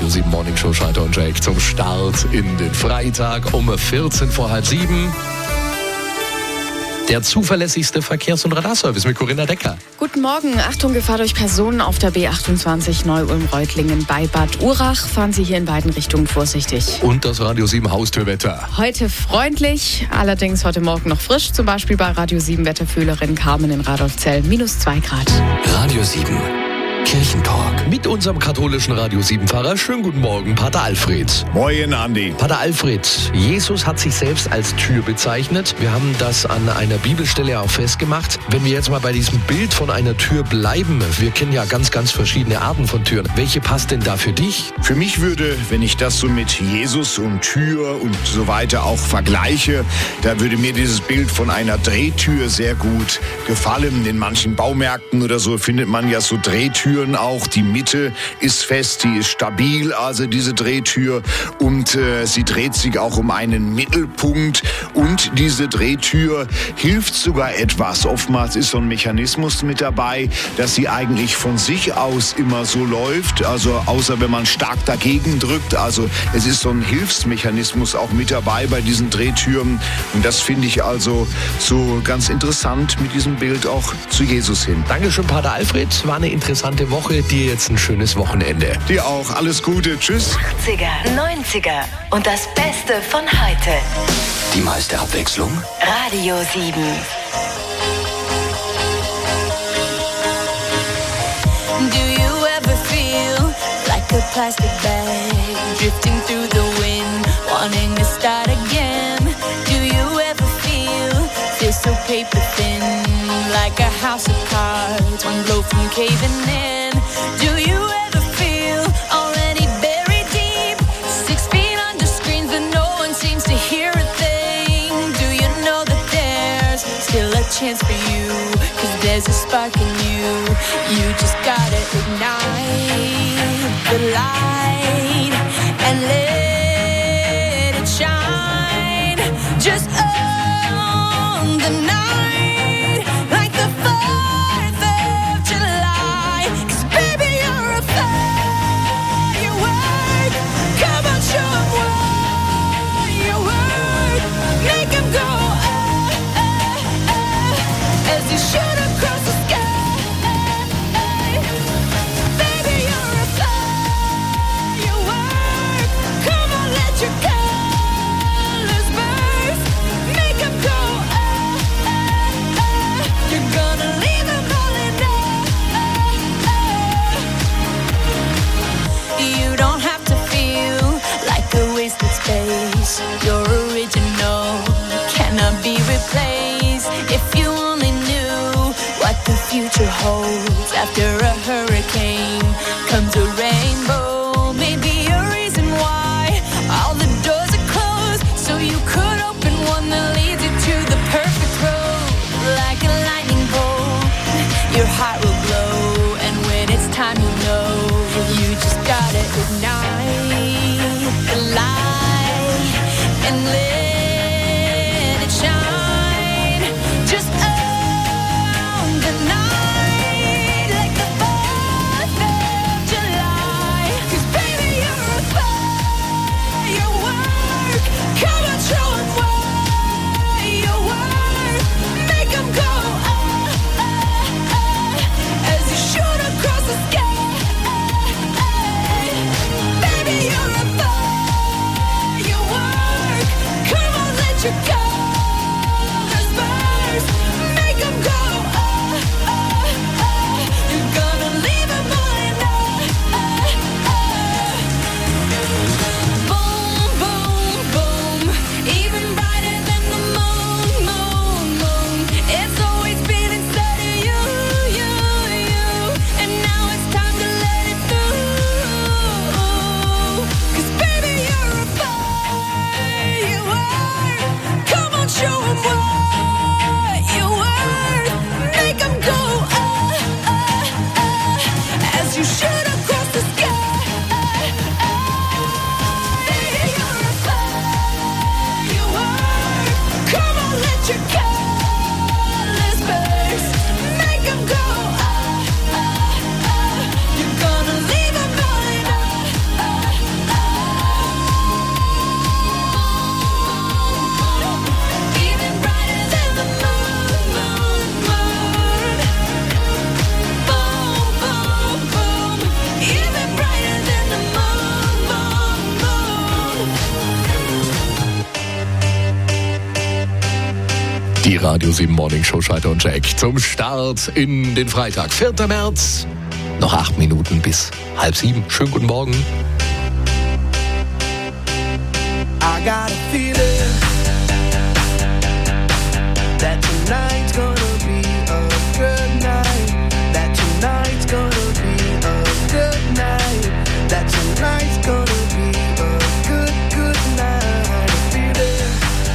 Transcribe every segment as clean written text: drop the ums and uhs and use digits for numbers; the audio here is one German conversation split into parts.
Radio 7 Morning Show Schalter und Jake zum Start in den Freitag um 14 vor halb 7. Der zuverlässigste Verkehrs- und Radarservice mit Corinna Decker. Guten Morgen. Achtung, Gefahr durch Personen auf der B28 Neu-Ulm-Reutlingen bei Bad Urach. Fahren Sie hier in beiden Richtungen vorsichtig. Und das Radio 7 Haustürwetter. Heute freundlich, allerdings heute Morgen noch frisch. Zum Beispiel bei Radio 7 Wetterfühlerin Carmen in Radolfzell, -2 Grad. Radio 7 Kirchentalk. Mit unserem katholischen Radio 7-Pfarrer. Schönen guten Morgen, Pater Alfred. Moin, Andi. Pater Alfred, Jesus hat sich selbst als Tür bezeichnet. Wir haben das an einer Bibelstelle auch festgemacht. Wenn wir jetzt mal bei diesem Bild von einer Tür bleiben, wir kennen ja ganz verschiedene Arten von Türen. Welche passt denn da für dich? Für mich würde, wenn ich das so mit Jesus und Tür und so weiter auch vergleiche, da würde mir dieses Bild von einer Drehtür sehr gut gefallen. In manchen Baumärkten oder so findet man ja so Drehtüren auch. Die Mitte ist fest, die ist stabil, also diese Drehtür. Und sie dreht sich auch um einen Mittelpunkt. Und diese Drehtür hilft sogar etwas. Oftmals ist so ein Mechanismus mit dabei, dass sie eigentlich von sich aus immer so läuft. Also außer wenn man stark dagegen drückt. Also es ist so ein Hilfsmechanismus auch mit dabei bei diesen Drehtüren. Und das finde ich also so ganz interessant mit diesem Bild auch zu Jesus hin. Dankeschön, Pater Alfred. War eine interessante Woche. Dir jetzt ein schönes Wochenende. Dir auch. Alles Gute. Tschüss. 80er, 90er und das Beste von heute. Die meiste Abwechslung. Radio 7. Do you ever feel like a plastic bag drifting through the wind, wanting to start again? Do you ever feel so paper thin, like a house of cards, one blow from caving in? Do you ever feel already buried deep, 6 feet under screens but no one seems to hear a thing? Do you know that there's still a chance for you, 'cause there's a spark in you? You just gotta ignite the light and let it shine. Just own the night like the 4th of July. 'Cause baby, you're a firework. Come on, show 'em what you work. Make 'em go as you shoot across the sky. Baby, you're a firework. Come on, let your colors burst. Make 'em go You're gonna leave 'em all in You don't have to feel like a wasted space. You're original, cannot be replaced. If you only knew what the future holds. After a hurricane comes a rainbow. Maybe a reason why all the doors are closed, so you could open one that leads you to the perfect road. Like a lightning bolt, your heart will glow, and when it's time, you know you just gotta ignite the light and let it shine. Just own the night like the 4th of July. 'Cause baby, you're a firework. Come on, show 'em what you work. Make 'em go as Radio 7 Morning Show Schalter und Jack zum Start in den Freitag, 4. März. Noch 8 Minuten bis 6:30. Schönen guten Morgen. I got a feeling that tonight's gonna be a good night. That tonight's gonna be a good night. That tonight's gonna be a good night. A feeling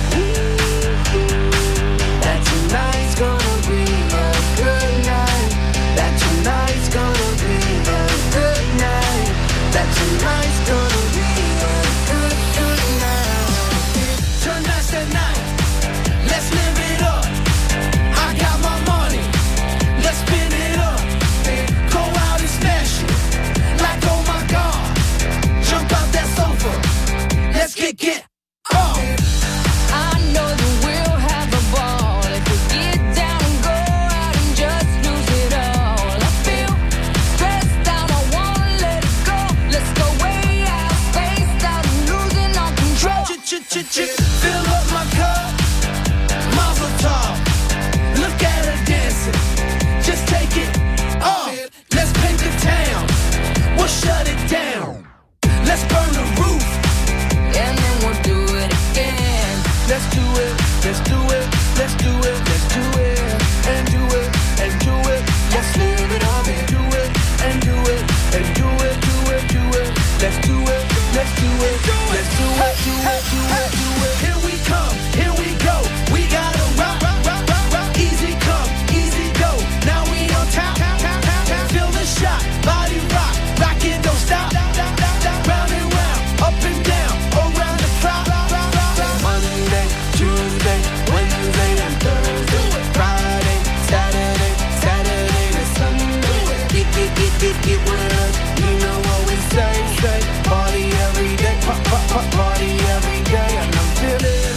that tonight's gonna be a good night. That tonight's gonna be a good night. That tonight's gonna be a good night. Tonight's the night. Let's live it up. I got my money. Let's spin it up. Go out and smash it. Like oh my God. Jump out that sofa. Let's get up. I know that we'll have a ball if we get down and go out and just lose it all. I feel stressed out, I wanna let it go. Let's go way out, spaced out and losing all control. Fill up my cup. Mazel tov. Look at her dancing. Just take it off. Let's paint the town. We'll shut it down. Let's burn the roof. And then we'll do it again. Let's do it. Let's do it. Let's do it. Let's do it. And do it. And do it. Let's live it up and do it. And do it. And do it. Do it. Do it. Let's do it. Let's do it. Let's do it. Do it. Do it. Do it. Here we come. Here we go. We gotta rock. Easy come. Easy go. Now we on top. Feel the shot. Body rock. Rock it. Don't stop. Round and round. Up and down. Around the clock. Monday, Tuesday, Wednesday, and Thursday. Friday, Saturday, Saturday to Sunday. Get with us. You know what we say. Party every day. Party every day. And I'm feeling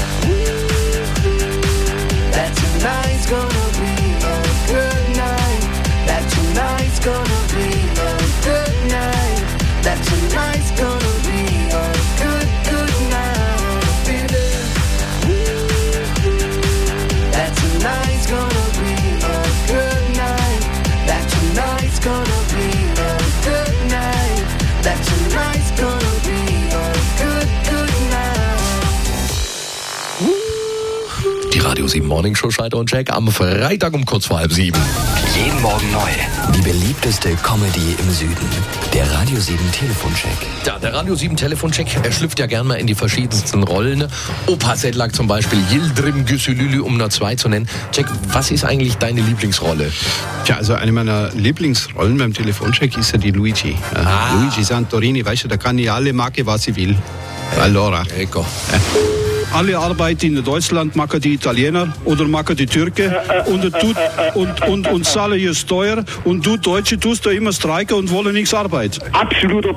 that tonight's gonna be a good night. That tonight's gonna be a good night. That tonight's gonna be a good night. Feeling that tonight's gonna be a good night. That tonight's gonna be a good night. That tonight's gonna be a good night. Die Radio 7 Morning Show Schalter und Jack am Freitag um kurz vor 6:30. Jeden Morgen neu. Die beliebteste Comedy im Süden. Der Radio 7 Telefoncheck. Ja, der Radio 7 Telefoncheck, er schlüpft ja gern mal in die verschiedensten Rollen. Opa Sedlak zum Beispiel, Yildirim Güsülülü, um nur 2 zu nennen. Jack, was ist eigentlich deine Lieblingsrolle? Tja, also eine meiner Lieblingsrollen beim Telefoncheck ist ja die Luigi. Luigi Santorini, weißt du, da kann ich alle machen, was ich will. Allora. Ecco. Alle arbeiten in Deutschland, machen die Italiener oder machen die Türke und zahlen ihr Steuer und du Deutsche tust da immer streiken und wollen nichts arbeiten. Absoluter